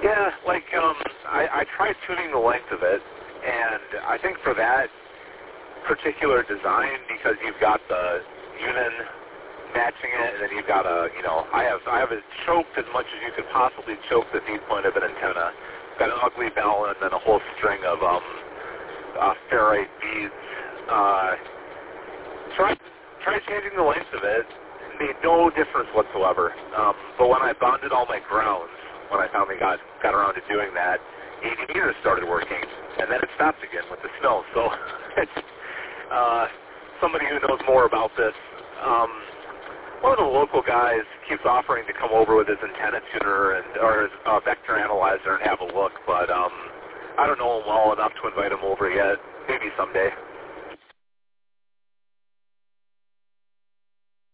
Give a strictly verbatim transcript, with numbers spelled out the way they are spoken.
Yeah, like um, I, I tried tuning the length of it, and I think for that particular design, because you've got the Unin matching it, and then you've got a, you know, I have I have it choked as much as you could possibly choke the feed point of an antenna. Got an ugly bell and then a whole string of um, uh, ferrite beads. Uh, try try changing the length of it. Made no difference whatsoever. Um, but when I bonded all my grounds, when I finally got got around to doing that, eighty meters started working, and then it stopped again with the snow. So it's uh, somebody who knows more about this. Um, one of the local guys keeps offering to come over with his antenna tuner and or his uh, vector analyzer and have a look, but um, I don't know him well enough to invite him over yet. Maybe someday.